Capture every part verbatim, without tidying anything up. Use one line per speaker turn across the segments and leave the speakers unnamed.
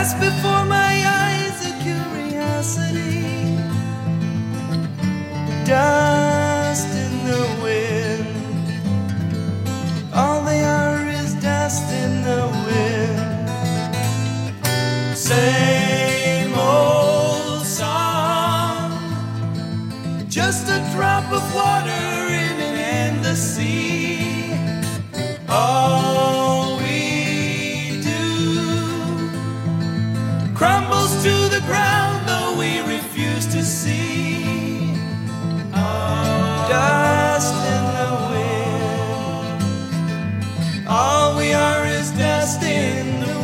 Pass before my eyes a curiosity, dust in the wind. All they are is dust in the wind. Same old song, just a drop of water in an endless sea. All we do crumbles to the ground, though we refuse to see. Dust in the wind. All we are is dust in the wind.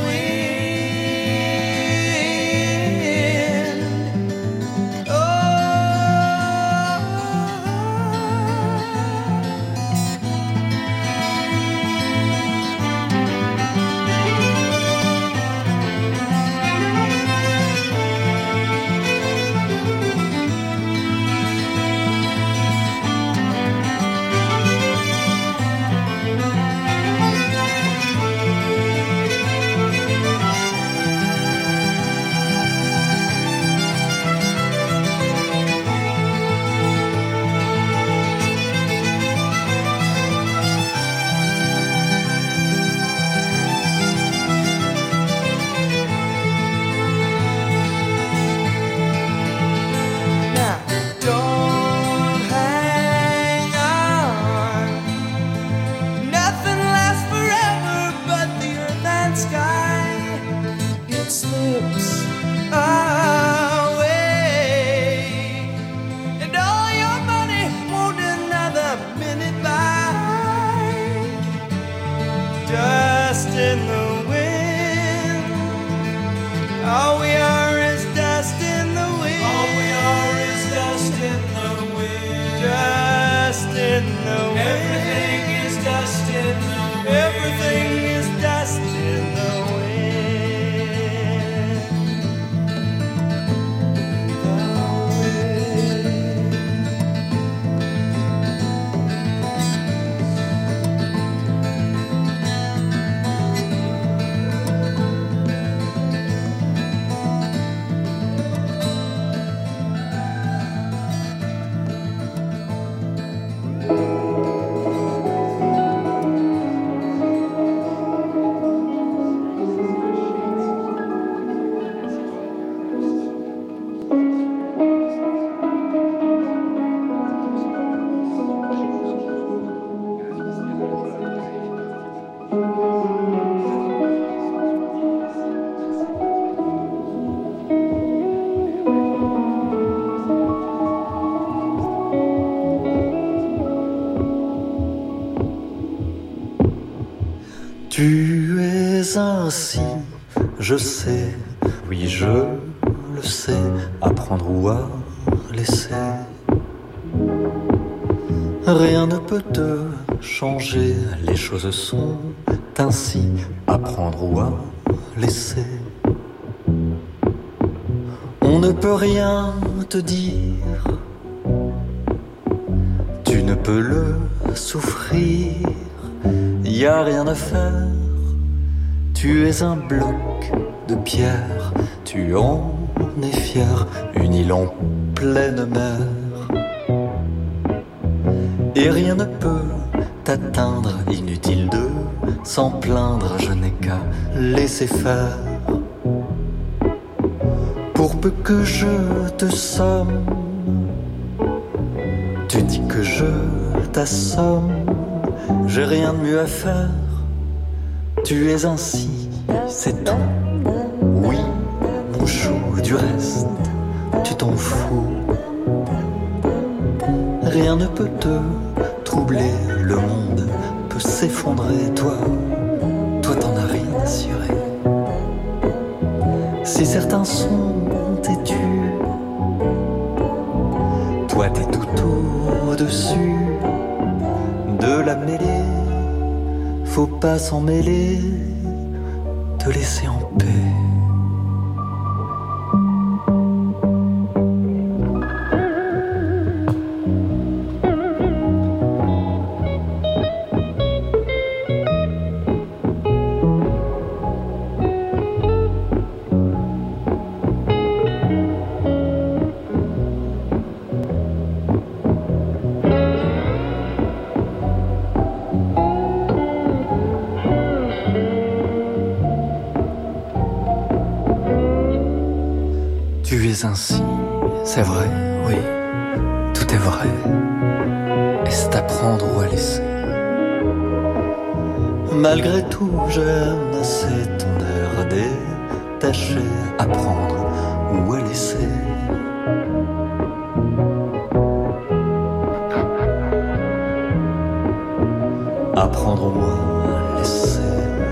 Tu es ainsi, je sais, oui je le sais, à prendre ou à laisser. Rien ne peut te changer, les choses sont ainsi, à prendre ou à laisser. On ne peut rien te dire, tu ne peux le souffrir. Y a rien à faire, tu es un bloc de pierre, tu en es fier, une île en pleine mer. Et rien ne peut t'atteindre, inutile de s'en plaindre, je n'ai qu'à laisser faire. Pour peu que je te somme, tu dis que je t'assomme. J'ai rien de mieux à faire, tu es ainsi, c'est tout. Oui, mon chou, du reste, tu t'en fous. Rien ne peut te troubler, le monde peut s'effondrer. Toi, toi t'en as rien à cirer. Si certains sont têtus, toi t'es tout au-dessus de la mêlée. Faut pas s'en mêler, te laisser en paix. es ainsi, c'est vrai, oui, tout est vrai. Et c'est à prendre ou à laisser. Malgré tout, j'aime assez ton air détaché, à prendre ou à laisser. À prendre ou à laisser.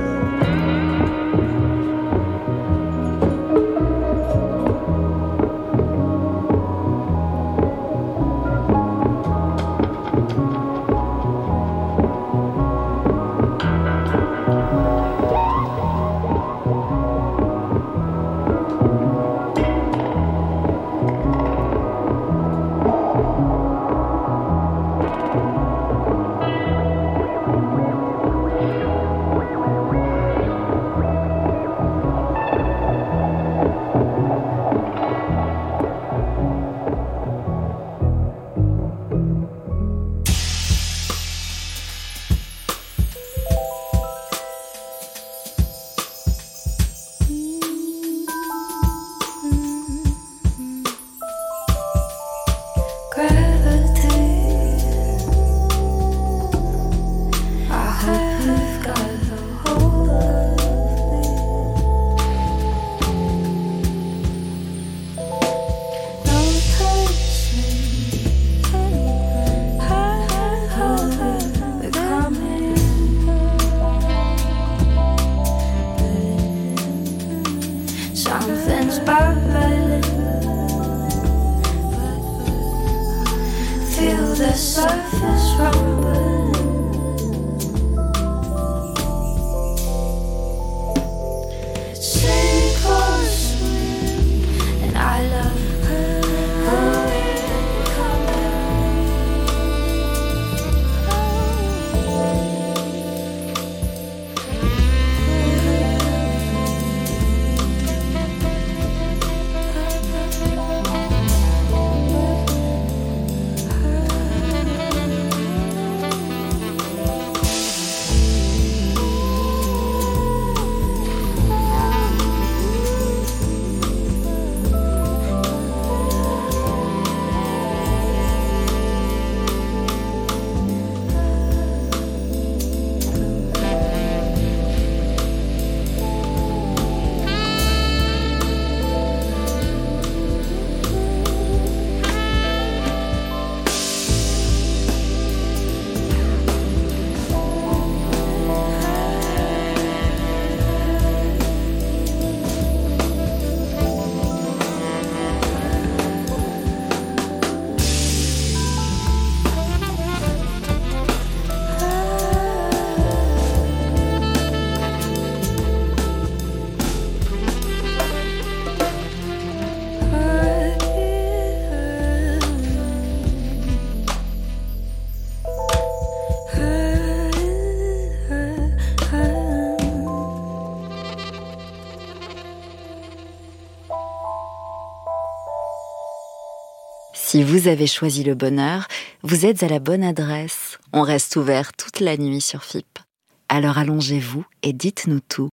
Si vous avez choisi le bonheur, vous êtes à la bonne adresse. On reste ouvert toute la nuit sur F I P. Alors allongez-vous et dites-nous tout.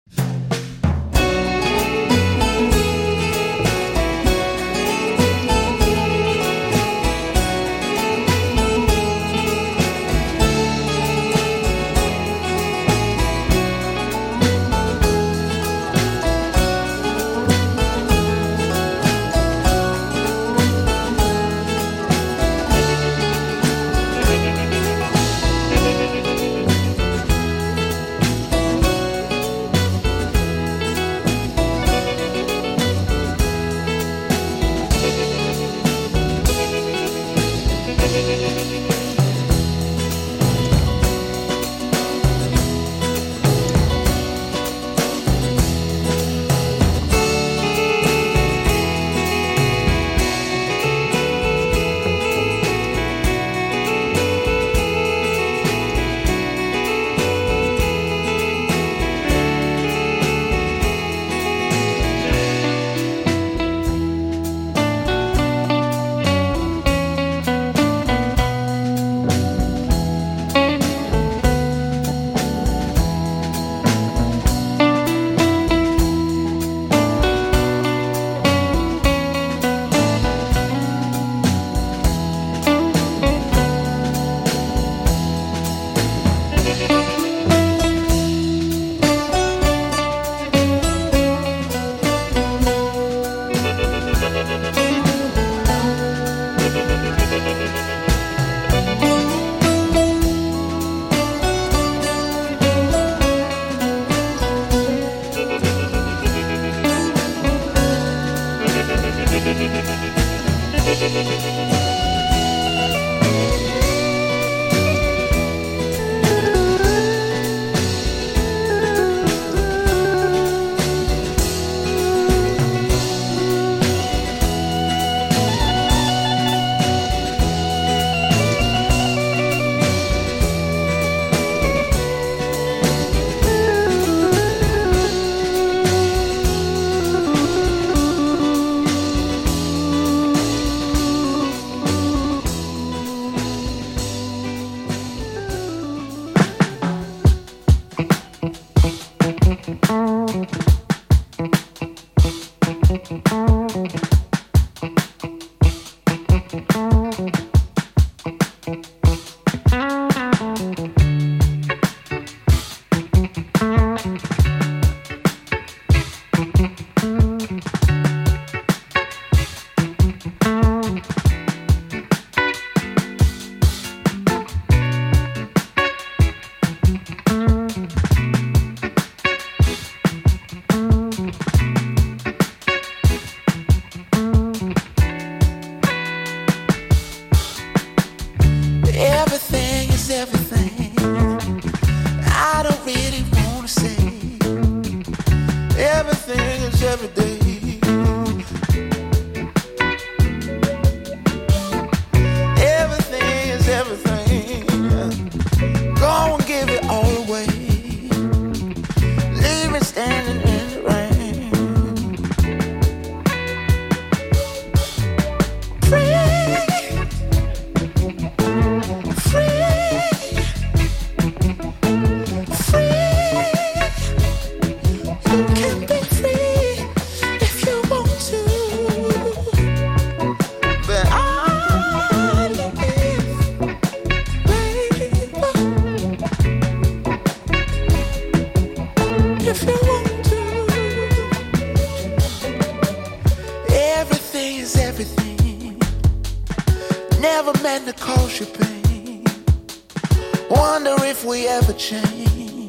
worshipping. Wonder if we ever change.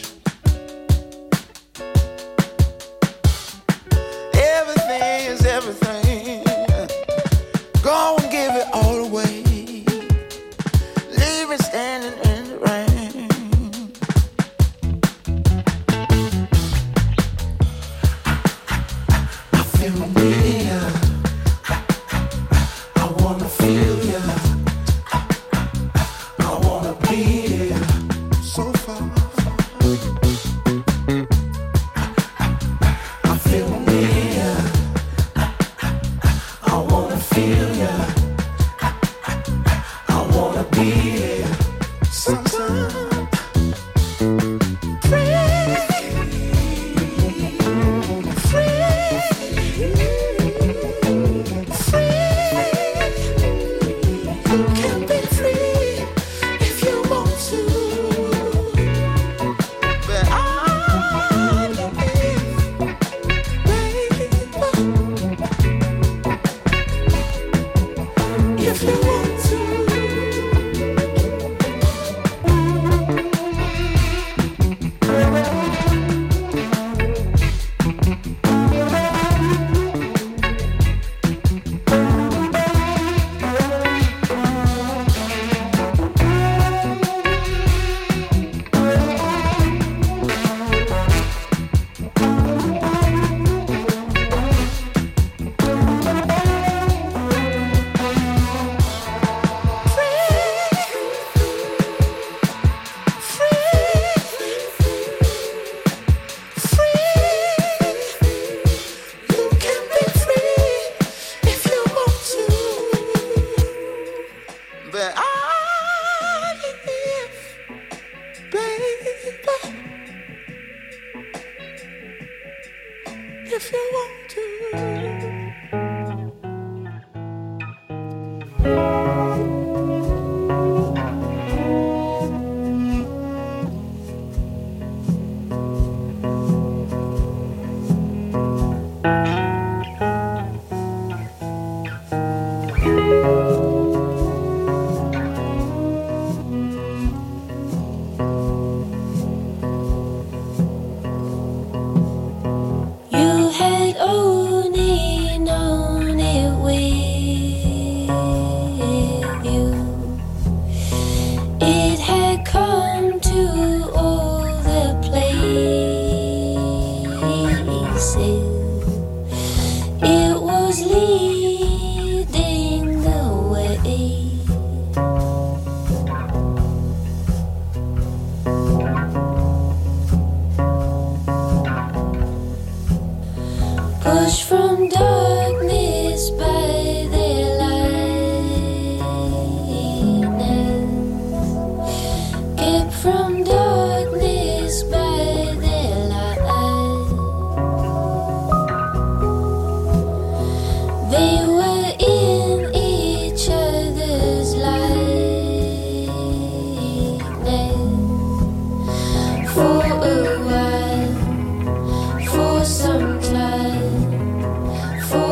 Everything is everything. Go and give it all away. Leave it standing in the rain. I feel near. I wanna feel ya. I wanna be here. So far. I feel near. I wanna feel ya. I wanna be here. Sometime. If you want to.
Push from darkness by their lightness, kept from darkness by their light. They were in each other's likeness for a while, for some time. For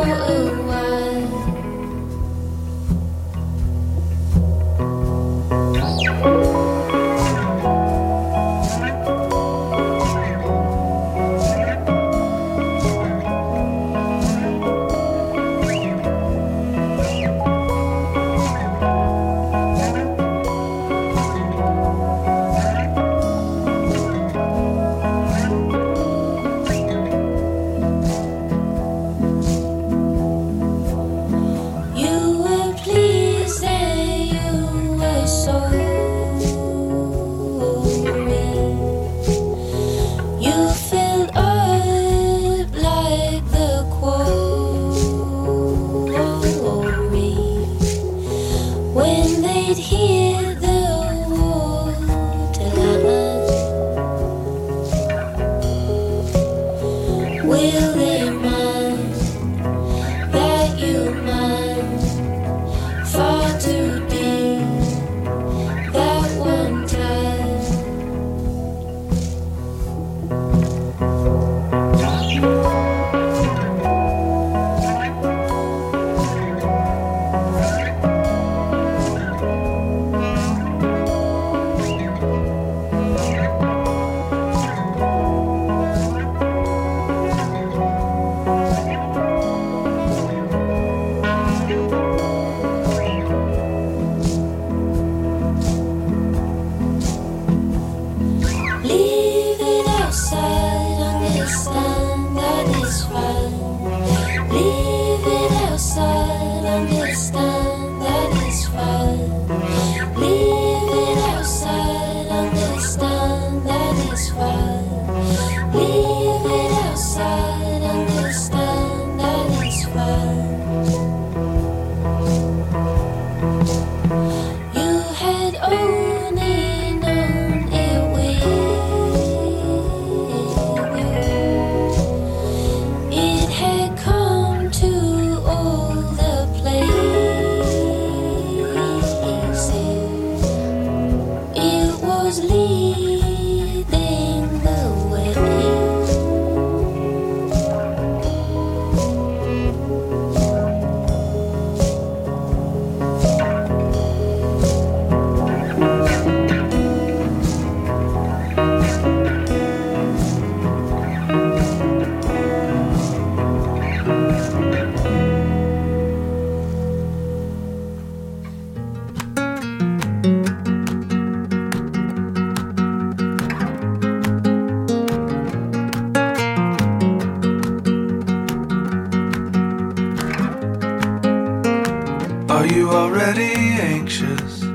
already anxious.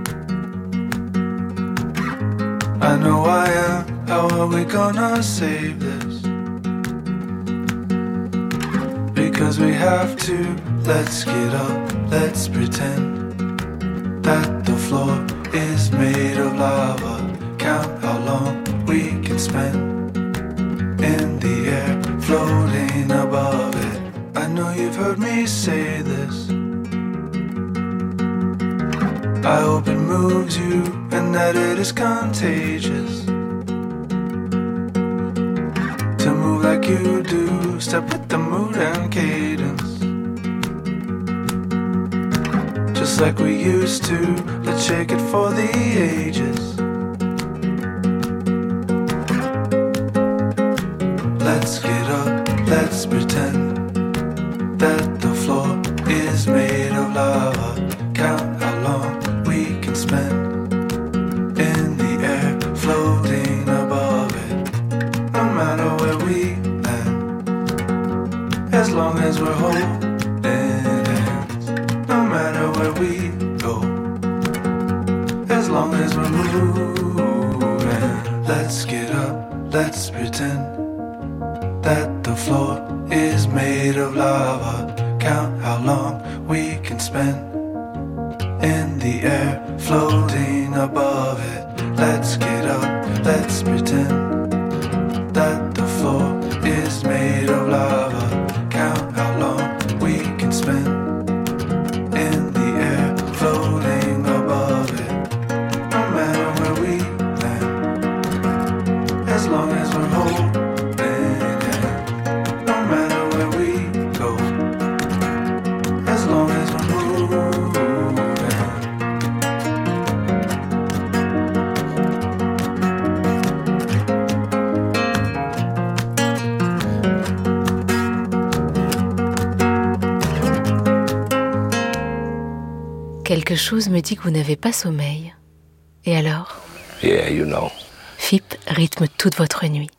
I know I am. How are we gonna save this? Because we have to. Let's get up, let's pretend that the floor is made of lava. Count how long we can spend in the air, floating above it. I know you've heard me say this. I hope it moves you and that it is contagious. To move like you do, step with the mood and cadence. Just like we used to, let's shake it for the ages. Let's get up, let's pretend that the floor is made of lava. Count how long we can spend in the air, floating above it. No matter where we land, as long as we're holding hands. No matter where we go, as long as we're moving. Let's get up, let's pretend that the floor is made of lava. Count how long we can spend in the air, floating above it. Let's get up, let's pretend that the floor is made of lava. Count how long we can spend in the air, floating above it. No matter where we land, as long as we're holding.
Quelque chose me dit que vous n'avez pas sommeil. Et alors ?
Yeah, you know.
F I P rythme toute votre nuit.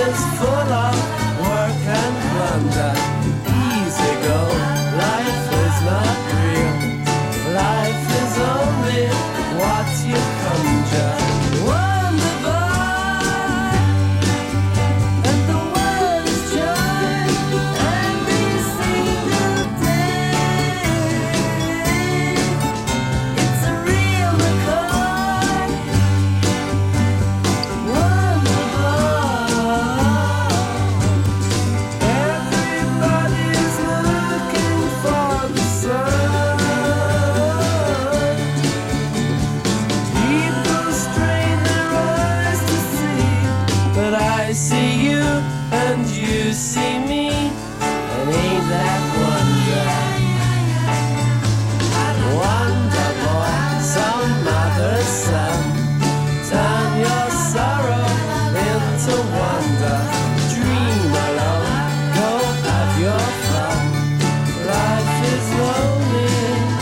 is full of work and plunder. Easy go, life is not real. Life is only what you conjure. Wonderful, and the world is joy every single day. It's a real McCoy. Wonderful. Everybody's looking for the sun. People strain their eyes to see, but I see you and you see me, and ain't that wonder? Wonder boy, some mother's son, turn your sorrow into wonder. Dream alone, go have your fun. Life is lonely.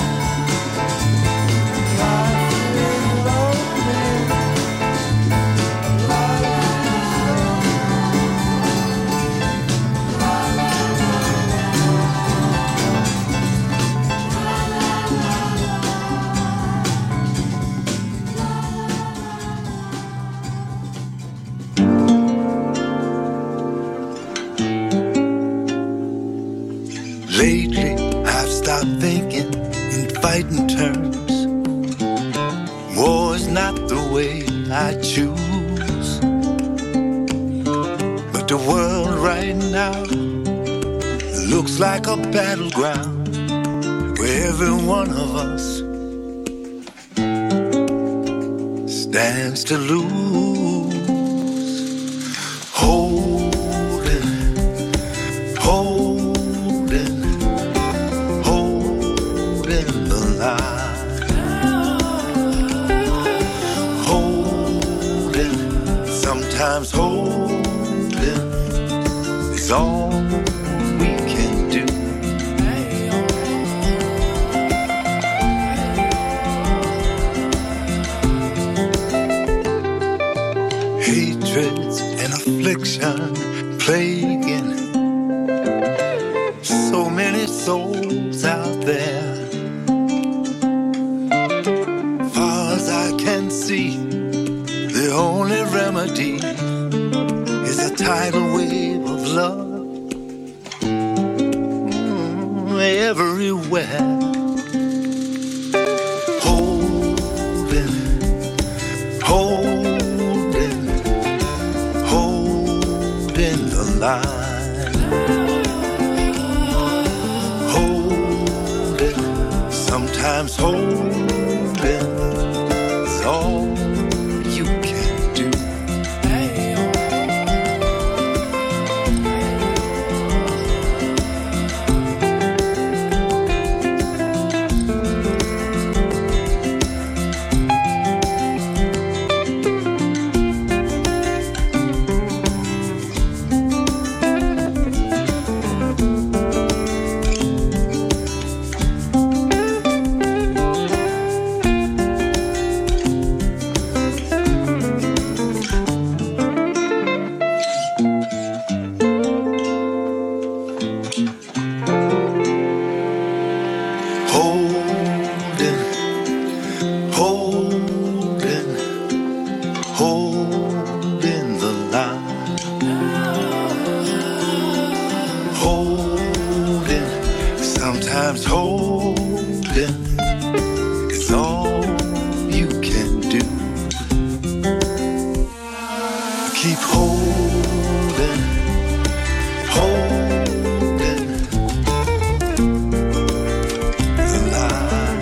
Life is lonely. Life
Lately, I've stopped thinking in fighting terms. War is not the way I choose, but the world right now looks like a battleground where every one of us stands to lose. Holding, holding, holding the line. Holding, sometimes holding is all we can do. Hatreds and affliction plaguing so many souls out there. Far as I can see, the only remedy is a tidal wave of love. Mm, everywhere. Holding, holding, holding the line. Holding, sometimes holding is all you can do. Holding, holding, holding the line. Holding, sometimes holding is all you can do. Keep holding, holding the line.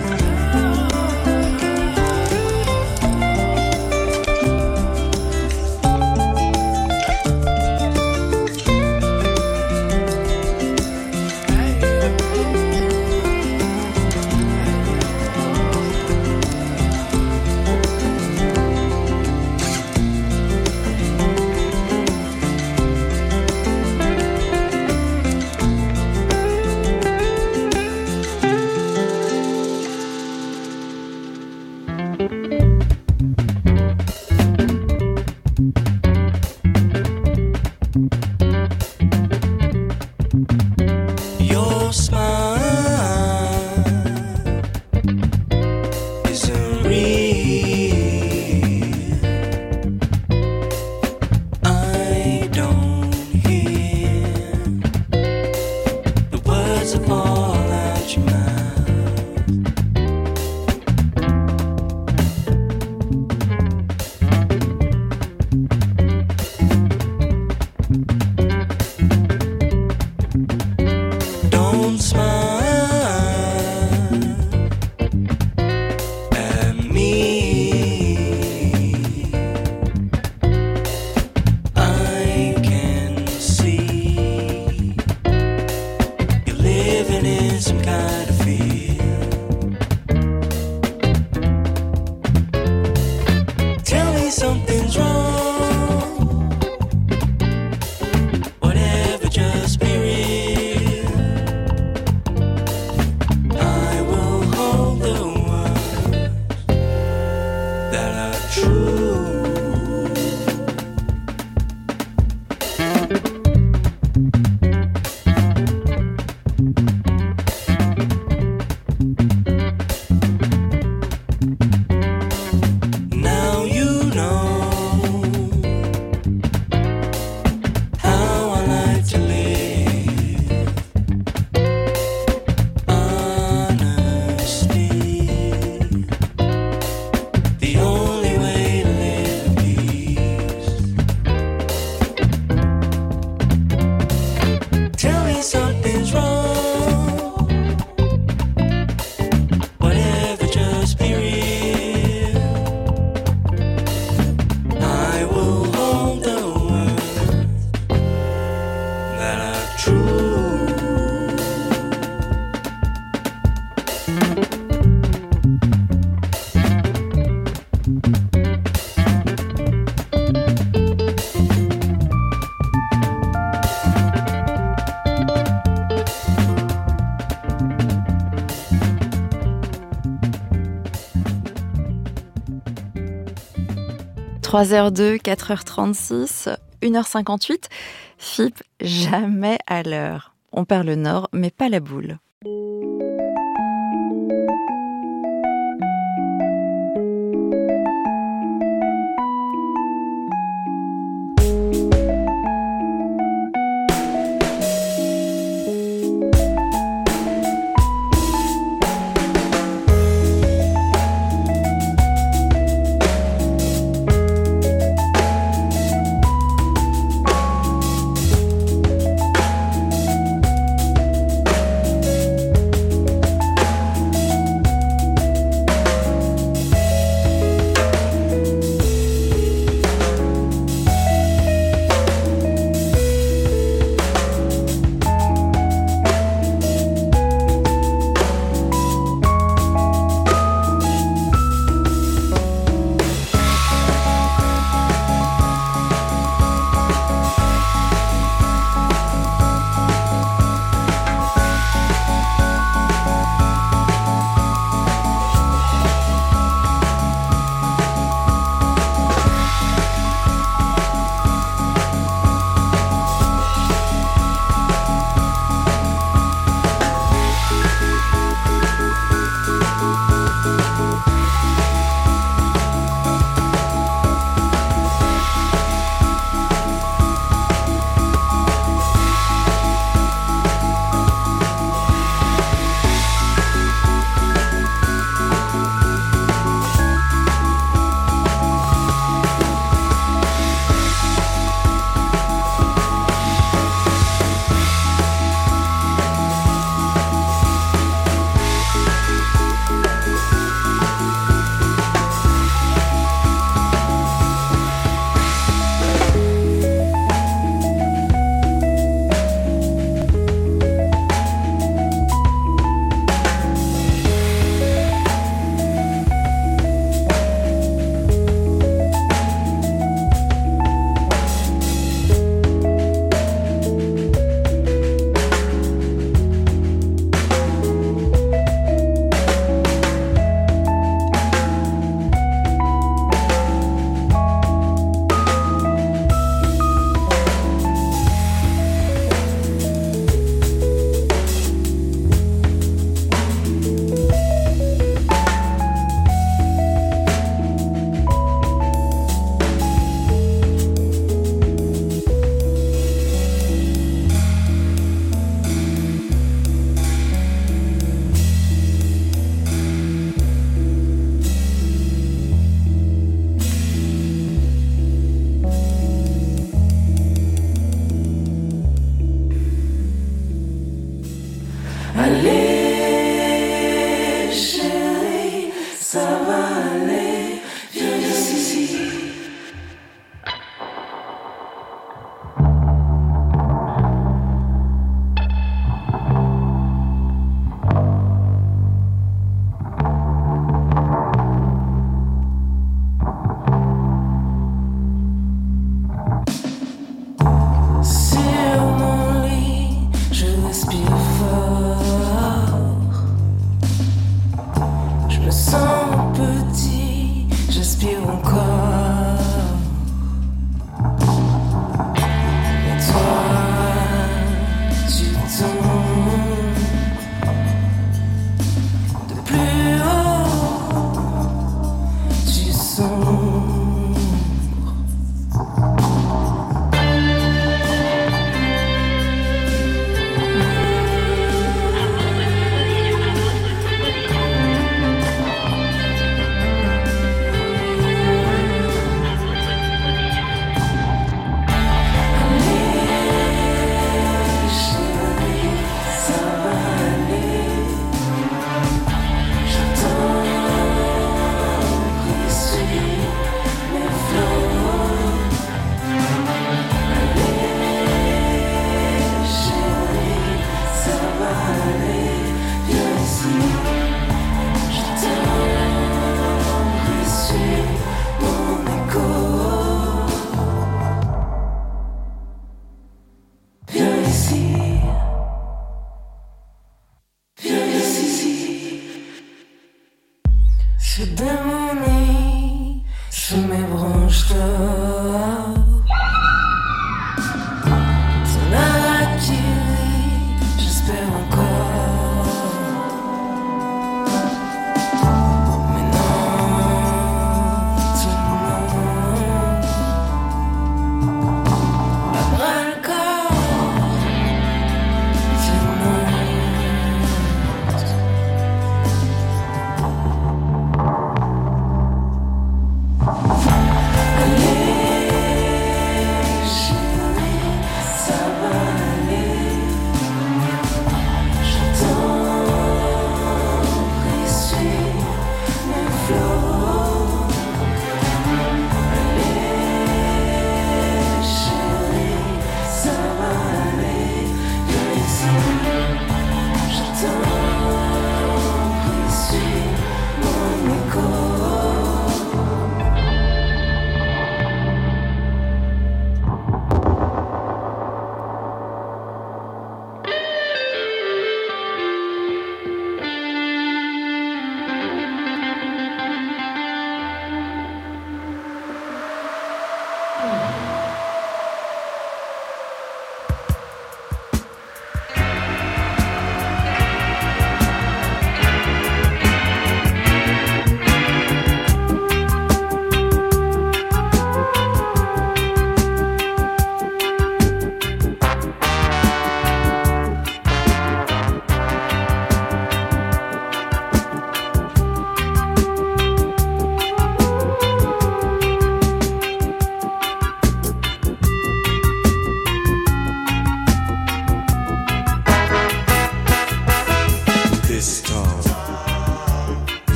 trois heures deux, quatre heures trente-six, une heure cinquante-huit. F I P, jamais à l'heure. On perd le nord, mais pas la boule.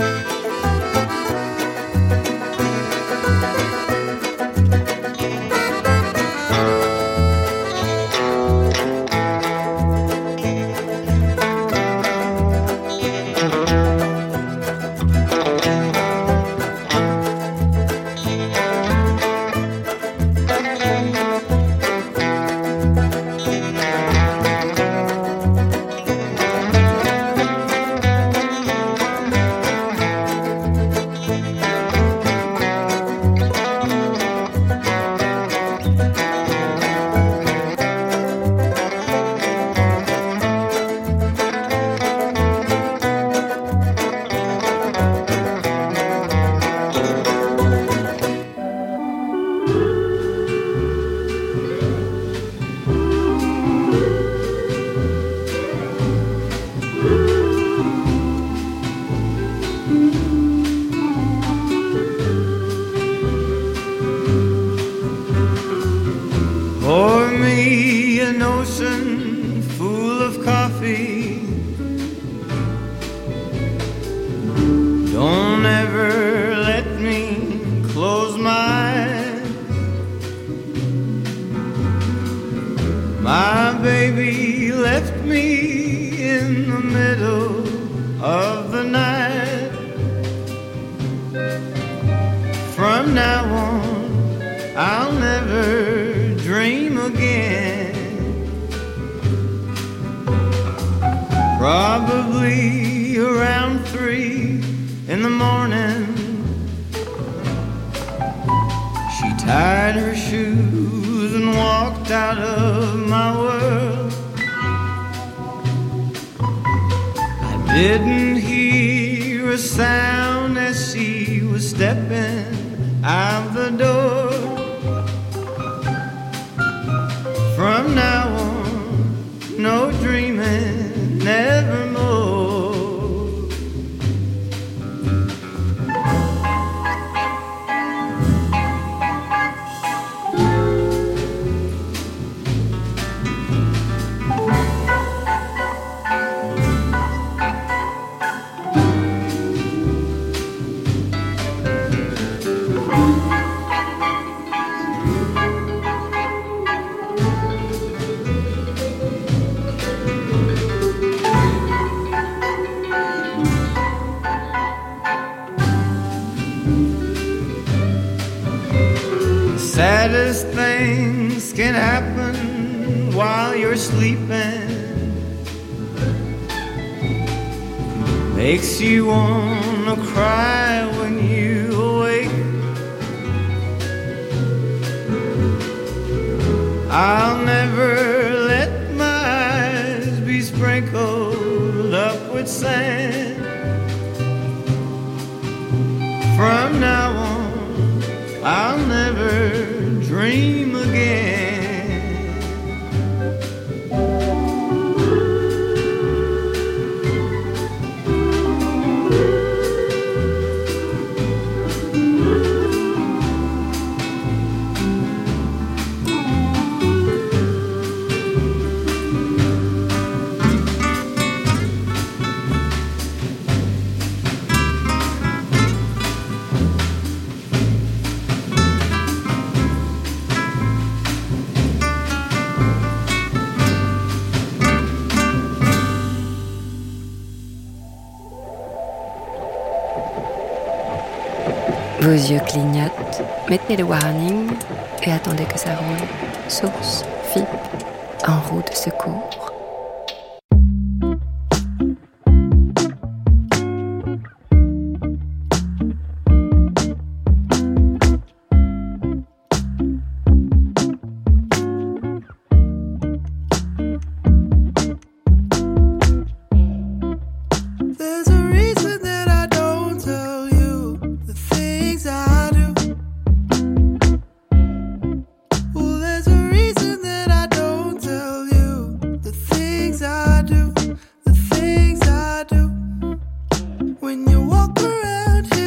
Saddest things can happen while you're sleeping. Makes you wanna cry when you awake. I'll never let my eyes be sprinkled up with sand. From now on, I'll never dream again.
Vos yeux clignotent, mettez le warning et attendez que ça roule. Source, F I P, en roue de secours.
When you walk around here